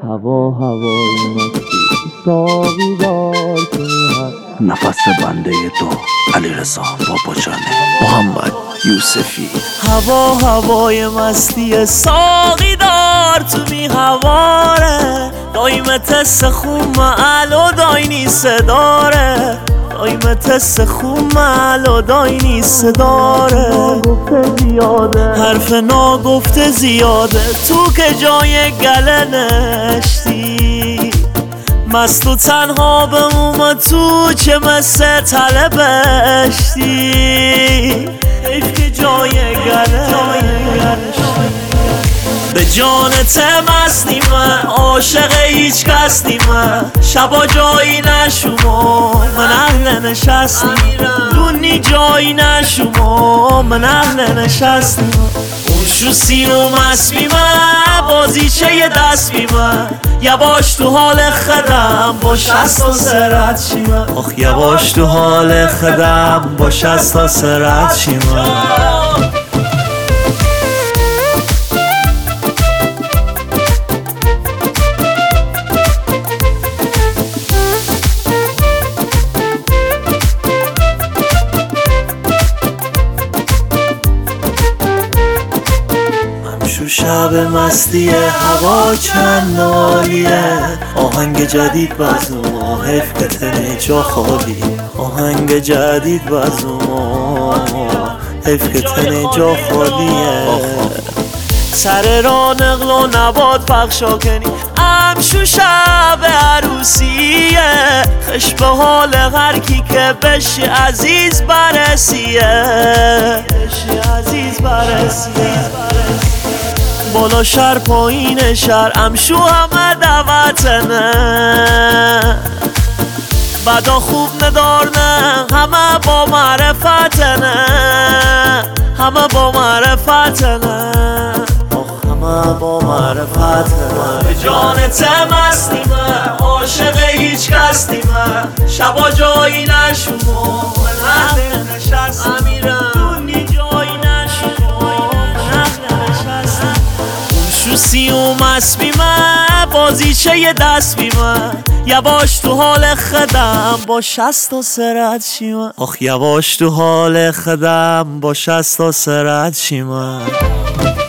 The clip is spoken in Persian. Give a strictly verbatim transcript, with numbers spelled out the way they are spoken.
هوا هوای مستی ساقی دار کنی نفس بنده تو علیرضا باباجانه محمد یوسفی. هوا هوای مستی ساقی دار تو می هواره دایم تس خون معلو داینی صداره دایم تس خون معلو داینی صداره حرف ناگفته زیاده تو که جای گله نشتی مست و تنها بموم تو چه مثل طلبشتی حیف که جای گله به جانت مست نیمه عاشق هیچ کس نیمه شبا جایی نشومو من اهل نشست نیمه دونی جایی نشومو من اهل نشست نیمه اون شو سیمو مست بیمه بازی چه یه دست بیمه یواش تو حال خدم با شست و سرت شیمه آخ یواش تو حال خدم با شست و سرت شیمه. شو شب مستی هوا چند عالیه آهنگ جدید بزنو حیف که تنه جا خالی آهنگ جدید بزنو حیف که تنه جا خالیه سر را نقل و نباد پخشا کنی امشو شب عروسیه خش به حال هر کی که بشی عزیز برسیه بشی عزیز برسیه بالا شهر پایین شهر امشو همه دعوتنه بدا خوب ندار نه همه با معرفتنه همه با معرفتنه آخ همه با معرفتنه به جانت مست نیمه عاشق هیچ کس نیمه شبا جایی نشومو من اهل نشست امیرم دونی جایی نشومو من اهل نشست شو سیوم مست بیمه بازی چه یه دست بیمه یواش تو حال خدم با شست و سرت شیمه آخ یواش تو حال خدم با شست و سرت شیمه.